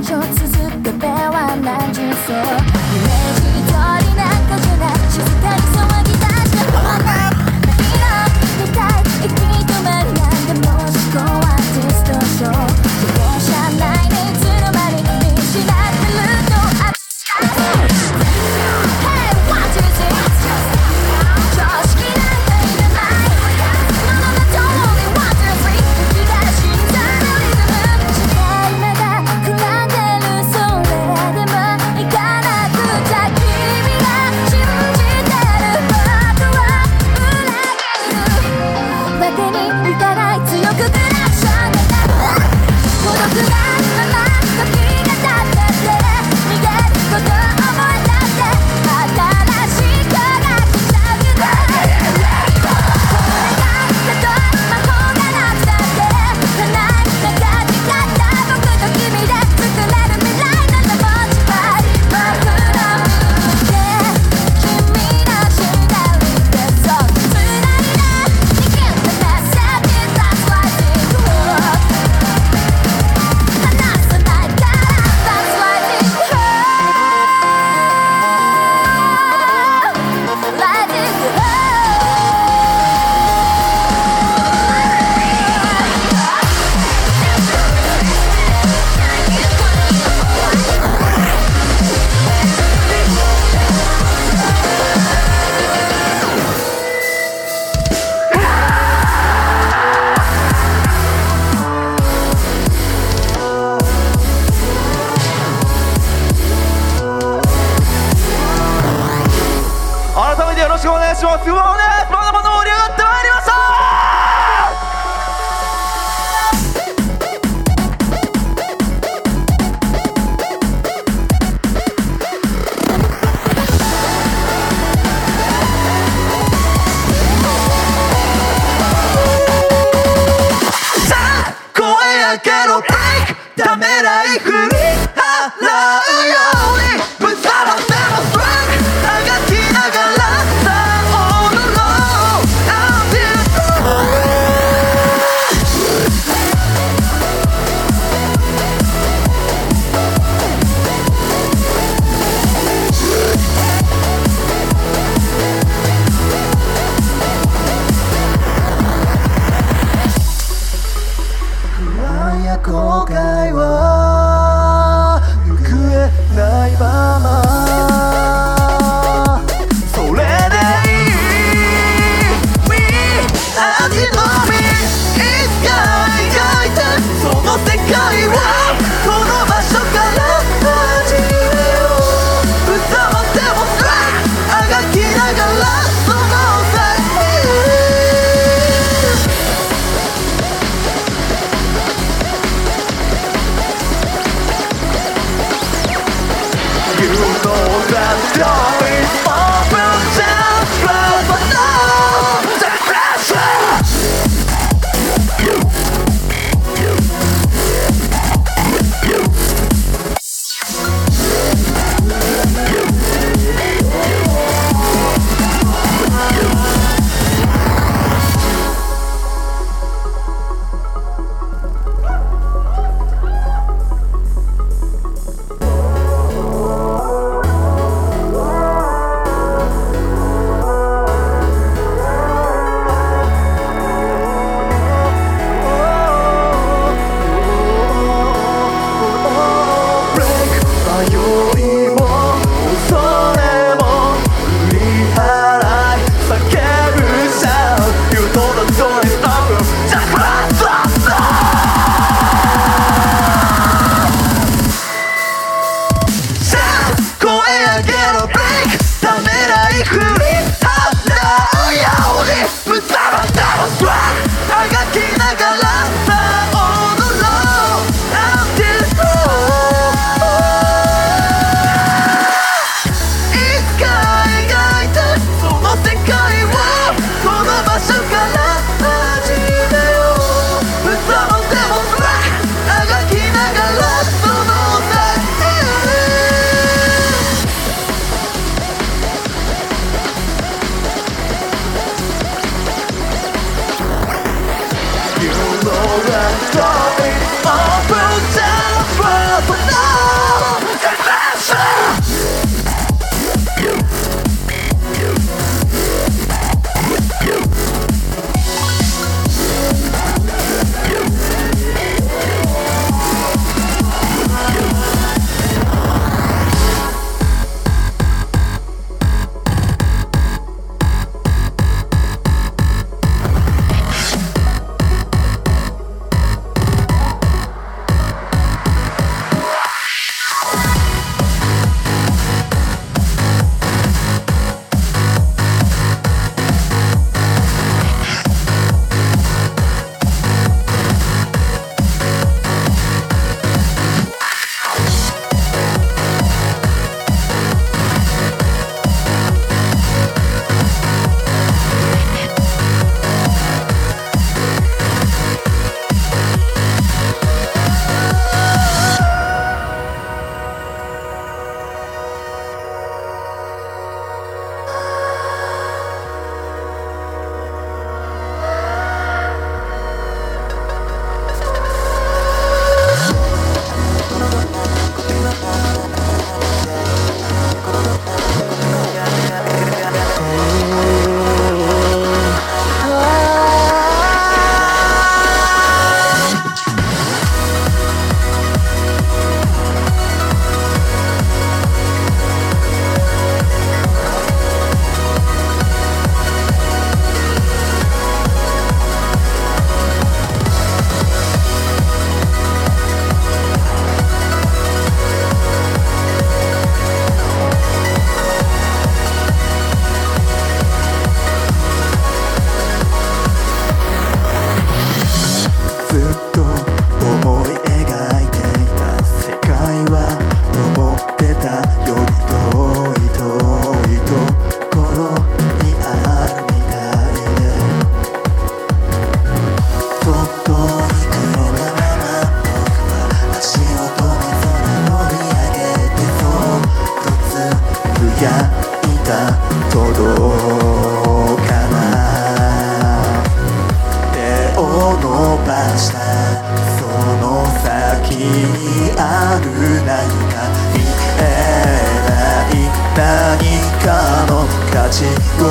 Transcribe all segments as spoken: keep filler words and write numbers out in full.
生続けては何十層イメージ通りなんかじゃない静かに騒ぎ出してほら泣きの出たい行き止まりなんでも思考はディストーション自転車内でいつの間に見失ってるとあるHey, what is it? 常識なんかいらないものが通りワン、ツー、スリー吹き出し心臓のリズム視界まだ膨らんでるそれでも行かなくちゃ君が信じてる僕は裏切るわけにいかない強くクラクションが鳴る孤独なまま時が経ってて逃げること思い出して新しい子が来たけどこれがたとえ魔法がなくたって叶いなかった僕と君で作れる未来ならもちばい僕の胸で君の左手そっと繋いで握ったメッセージ That's why it hurts 離さないから That's why it hurts Let it go 改めてよろしくお願いします。うわね、まだまだ盛り上がってまいりました。さあ声上げろブレイクためらい振り払うようにぶっさらってもストラングあがきながらさあ all alone until不安や後悔は拭えないままそれでいい We 味のみいつか描いてその世界をこの場所から始めようぶざまってもストライクあがきながらその先へYou know that story over just from another pressure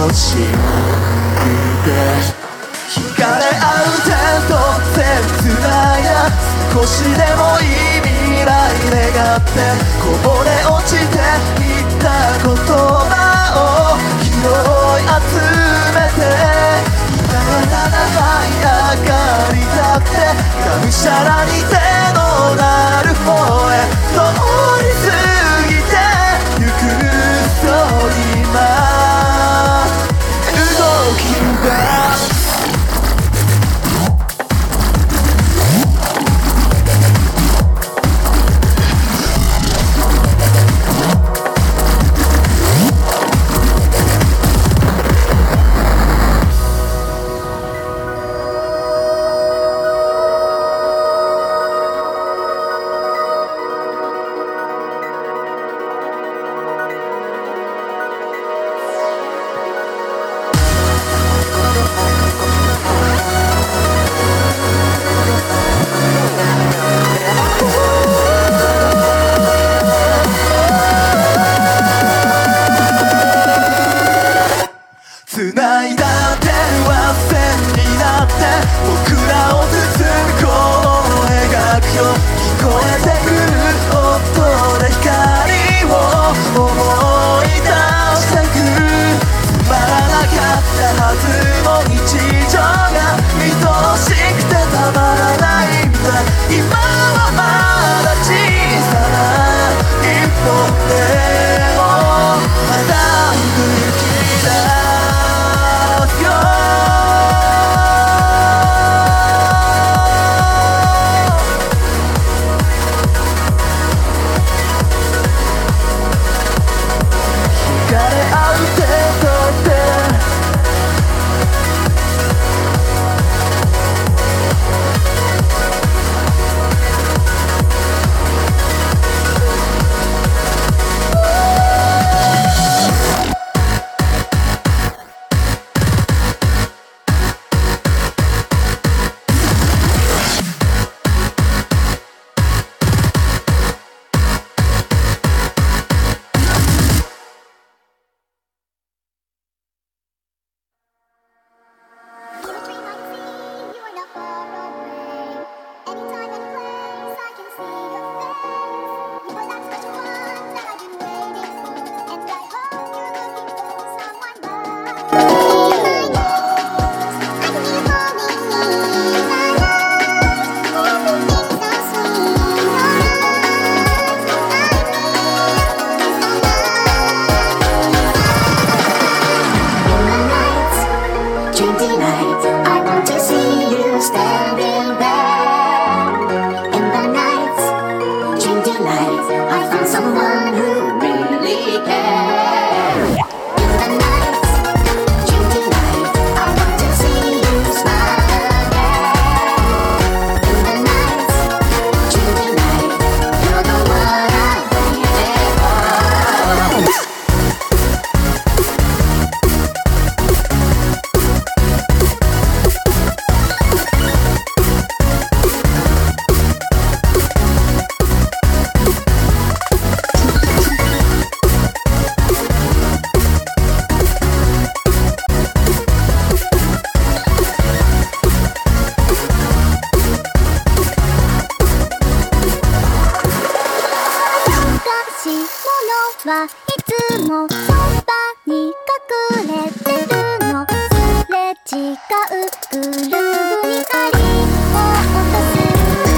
を信じて惹かれ合う手と手つないだ少しでもいい未来願ってこぼれ落ちていった言葉を拾い集めて今はただ舞い上がりたくてがむしゃらに手のなる方へ通り過ぎてゆくそ今動き出す繋いだ手は線になって僕らを包むこう描くよ聞こえてくる音で光を思い出したくつまらなかったはずも日常が愛しくてたまらないんだ今はまだ小さな一歩でもまだ吹き出すはいつもそばに隠れてるのすれ違うグルーヴに針を落とす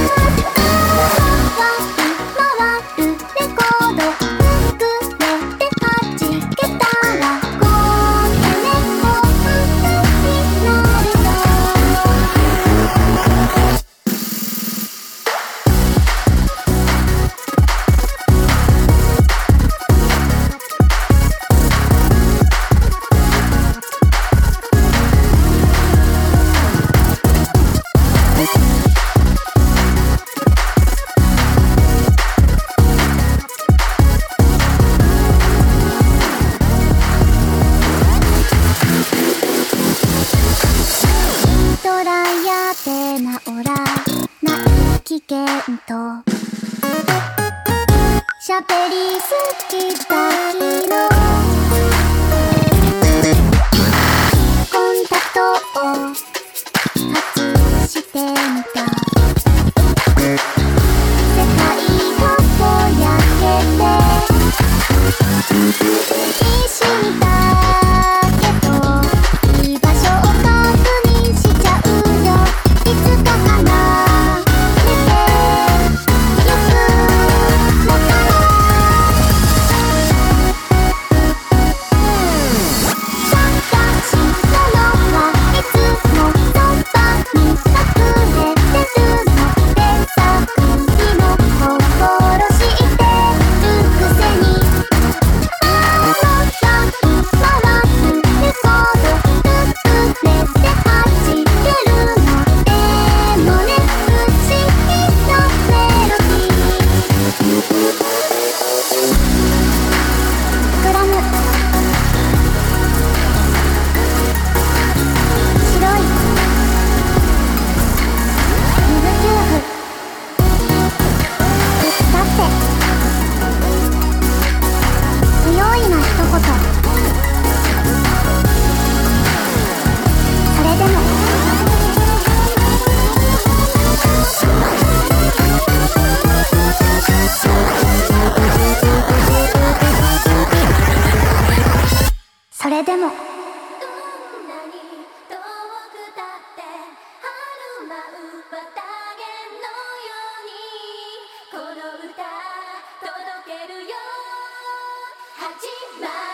回るレコードくれて弾けたらこんな猫になるのトラやってなおらない危険と喋りすぎた昨日れでもどんなに遠くたって春舞う綿毛のようにこの歌届けるよ始まる